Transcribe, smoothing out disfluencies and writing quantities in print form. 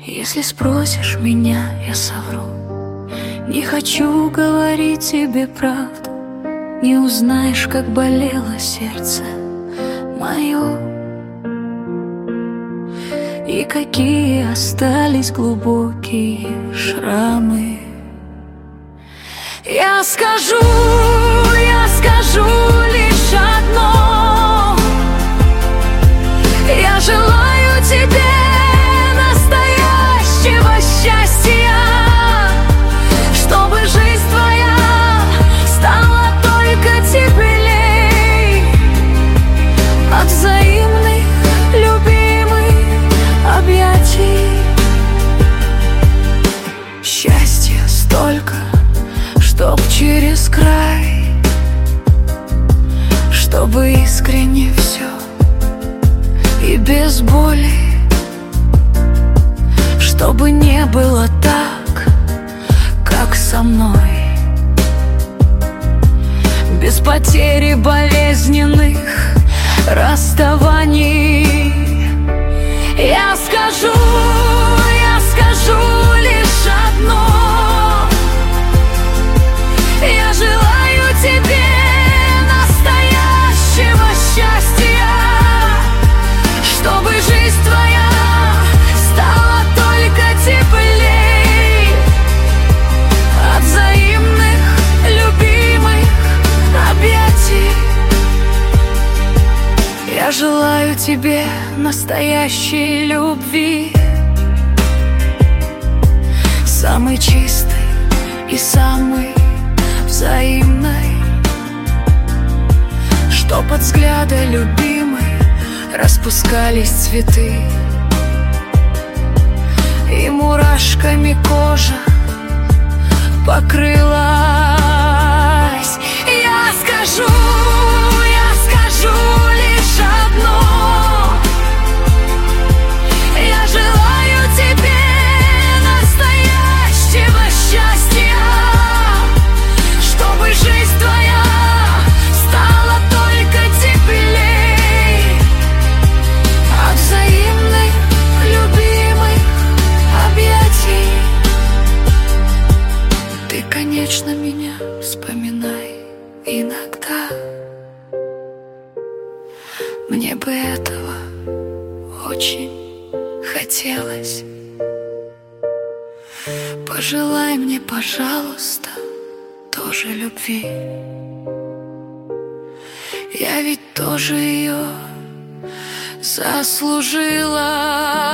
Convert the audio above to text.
Если спросишь меня, я совру. Не хочу говорить тебе правду. Не узнаешь, как болело сердце мое, и какие остались глубокие шрамы. Я скажу лишь одно: я желаю тебе настоящего счастья, чтобы жизнь твоя стала только теплей от взаимных любимых объятий. Счастья столько, чтоб через край, чтобы искренне все и без боли, чтобы не было так, как со мной, без потери болезненных расставаний. Я скажу лишь одно: я желаю тебе настоящего счастья, чтобы жизнь твоя стала только теплей от взаимных любимых объятий. Я желаю тебе настоящей любви, самой чистой и самой взаимной, чтоб от взгляда любимой распускались цветы, и мурашками кожа покрылась. Я скажу лишь одно: я желаю тебе настоящего счастья, чтобы жизнь твоя стала только теплей от взаимных любимых объятий. Ты, конечно, меня вспоминай иногда. Мне бы этого очень хотелось. Пожелай мне, пожалуйста, тоже любви. Я ведь тоже ее заслужила.